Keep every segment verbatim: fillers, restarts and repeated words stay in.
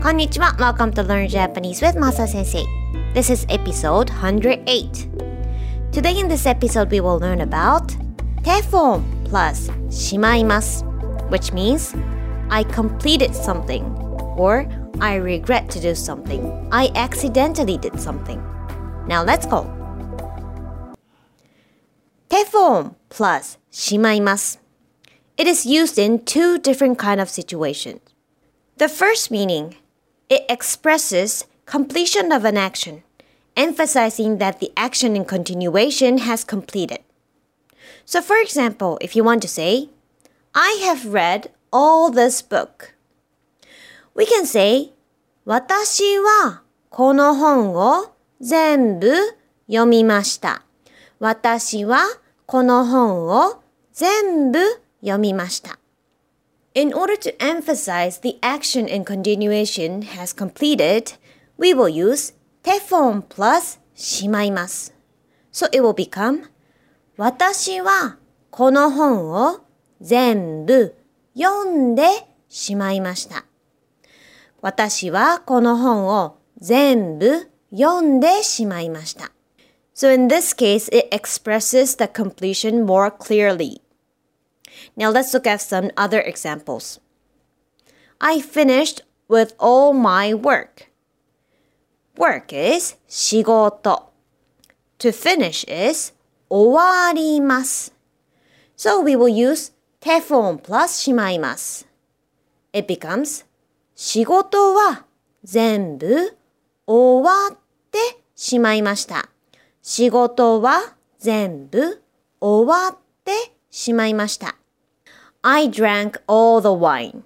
こんにちは。Welcome to Learn Japanese with Masa Sensei. This is episode one hundred eight. Today in this episode, we will learn about 手本 plus しまいます which means I completed something or I regret to do something. I accidentally did something. Now let's go. 手本 plus しまいます It is used in two different kind of situations. The first meaning, it expresses completion of an action, emphasizing that the action in continuation has completed. So for example, if you want to say, I have read all this book. We can say, 私はこの本を全部読みました。私はこの本を全部読みました。In order to emphasize the action in continuation has completed, we will use 手本 plus しまいます。So it will become 私はこの本を全部読んでしまいました。私はこの本を全部読んでしまいました。So in this case, it expresses the completion more clearly. Now let's look at some other examples. I finished with all my work. Work is 仕事. To finish is 終わります. So we will use 手本 plus しまいます. It becomes 仕事は全部終わってしまいました。仕事は全部終わってしまいました。I drank all the wine.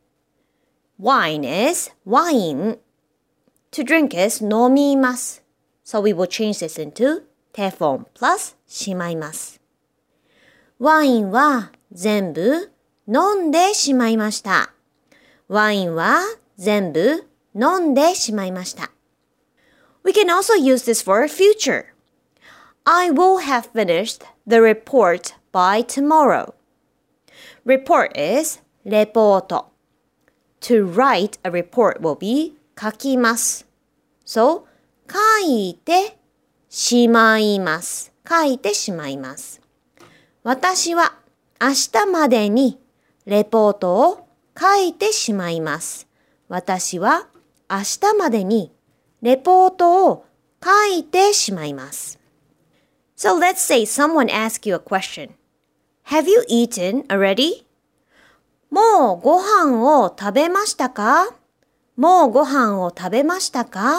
Wine is wine. To drink is 飲みます。So we will change this into 手本 plus しまいます。ワインは全部飲んでしまいました。ワインは全部飲んでしまいました。We can also use this for future. I will have finished the report by tomorrow. Report is レポート. To write a report will be 書きます。So, 書いてしまいます。書いてしまいます。私は明日までにレポートを書いてしまいます。私は明日までにレポートを書いてしまいます。So let's say someone asks you a question. Have you eaten already? もうご飯を食べましたか? もうご飯を食べましたか?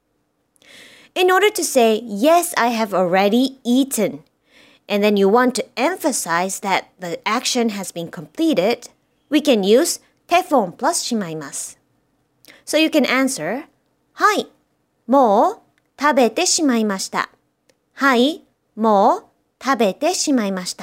In order to say, yes, I have already eaten, and then you want to emphasize that the action has been completed, we can use 手本 plus しまいます。So you can answer, はい、もう食べてしまいました。はい、もう食べてしまいました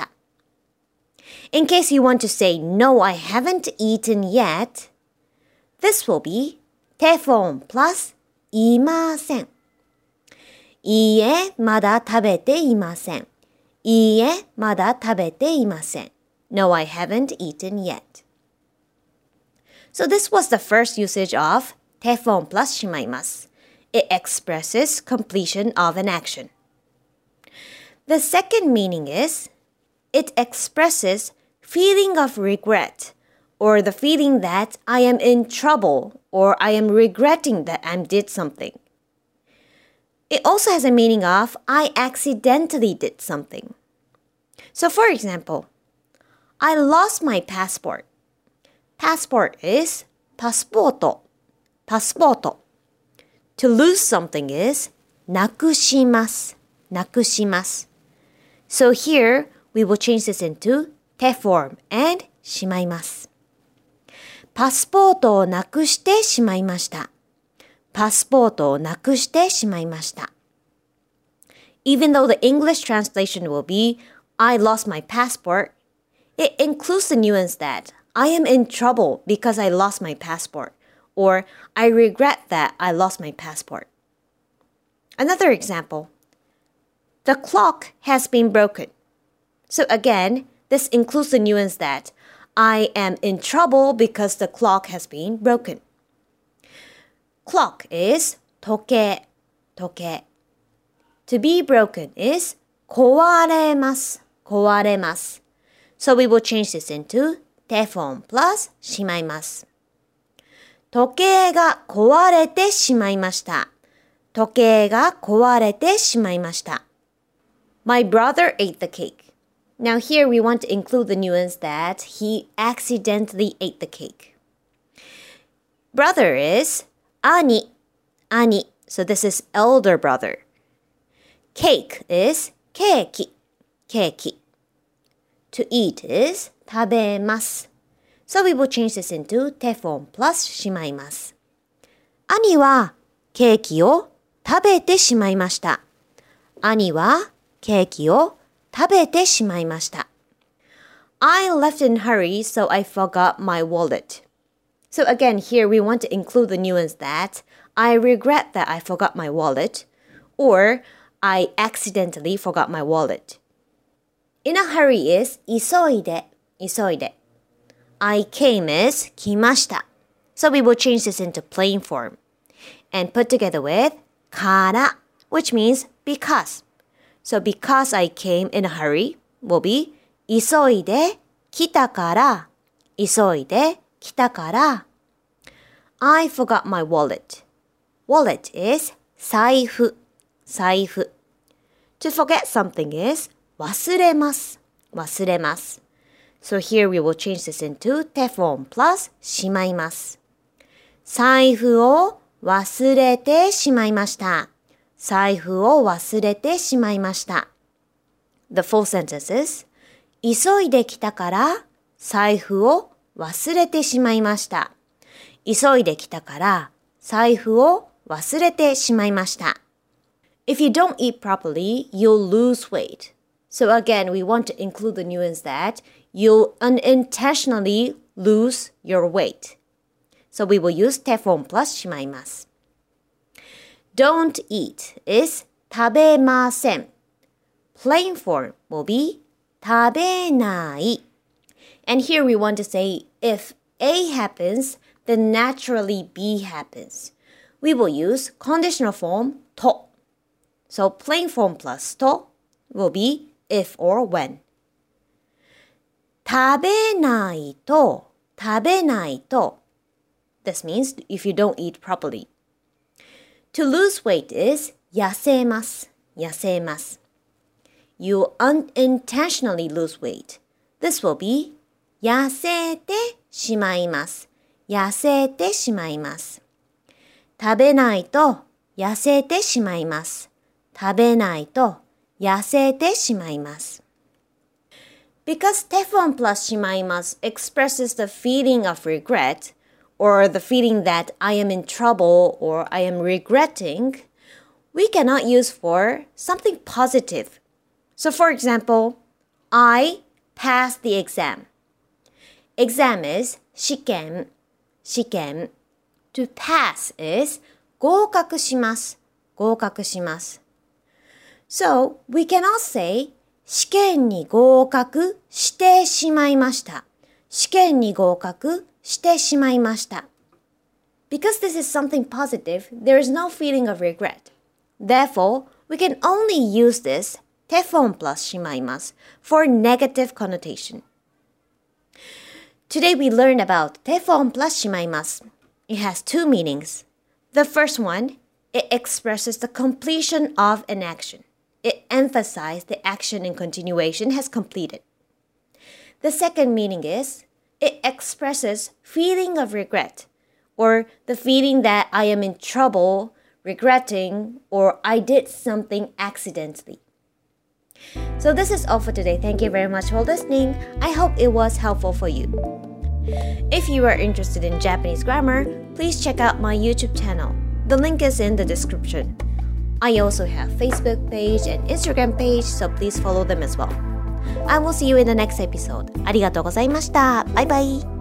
。In case you want to say, no, I haven't eaten yet, this will be 手本 plus いません。いいえ、まだ食べていません。いいえ、まだ食べていません。No, I haven't eaten yet. So this was the first usage of 手本 plus しまいます。It expresses completion of an action. The second meaning is, it expresses feeling of regret or the feeling that I am in trouble or I am regretting that I did something. It also has a meaning of I accidentally did something. So for example, I lost my passport. Passport is パスポート。パスポート。To lose something is なくします。なくします。So here, we will change this into 手form and しまいます。パスポートをなくしてしまいました。パスポートをなくしてしまいました。Even though the English translation will be I lost my passport, it includes the nuance that I am in trouble because I lost my passport or I regret that I lost my passport. Another example. The clock has been broken. So again, this includes the nuance that I am in trouble because the clock has been broken. Clock is 時計、時計。To be broken is 壊れます、壊れます。So we will change this into テフォン plus しまいます。時計が壊れてしまいました。時計が壊れてしまいました。My brother ate the cake. Now here we want to include the nuance that he accidentally ate the cake. Brother is 兄、兄. So this is elder brother. Cake is ケーキ、ケーキ. To eat is 食べます。So we will change this into テフォン plus しまいます。兄はケーキを食べてしまいました。兄はケーキを食べてしまいました。I left in a hurry, so I forgot my wallet. So again, here we want to include the nuance that I regret that I forgot my wallet, or I accidentally forgot my wallet. In a hurry is 急いで、急いで。I came is 来ました。So we will change this into plain form and put together with から which means because. So because I came in a hurry will be 急いで来たから、急いで来たから。I forgot my wallet. Wallet is 財布、財布。To forget something is 忘れます、忘れます。So here we will change this into テフォン plus しまいます。財布を忘れてしまいました。財布を忘れてしまいました。The full sentence is 急いできたから財布を忘れてしまいました。急いできたから財布を忘れてしまいました。If you don't eat properly, you'll lose weight. So again, we want to include the nuance that you'll unintentionally lose your weight. So we will use テフォン plus しまいます。Don't eat is 食べません。Plain form will be 食べない。And here we want to say if A happens, then naturally B happens. We will use conditional form と。So plain form plus と will be if or when. 食べないと、食べないと。This means if you don't eat properly. To lose weight is 痩せます、痩せます。You unintentionally lose weight. This will be 痩せてしまいます、痩せてしまいます。食べないと痩せてしまいます。食べないと痩せてしまいます。Because テフォン plus しまいます expresses the feeling of regret or the feeling that I am in trouble or I am regretting, we cannot use for something positive. So for example, I passed the exam. Exam is 試験、試験。To pass is 合格します、合格します。So, we cannot say 試験に合格してしまいました。試験に合格してしまいました。Because this is something positive, there is no feeling of regret. Therefore, we can only use this テフォン plus しまいます for negative connotation. Today we learned about テフォン plus しまいます。It has two meanings. The first one, it expresses the completion of an action. It emphasizes the action in continuation has completed. The second meaning is, it expresses feeling of regret, or the feeling that I am in trouble, regretting, or I did something accidentally. So this is all for today. Thank you very much for listening. I hope it was helpful for you. If you are interested in Japanese grammar, please check out my YouTube channel. The link is in the description. I also have Facebook page and Instagram page, so please follow them as well. I will see you in the next episode. ありがとうございました。バイバイ。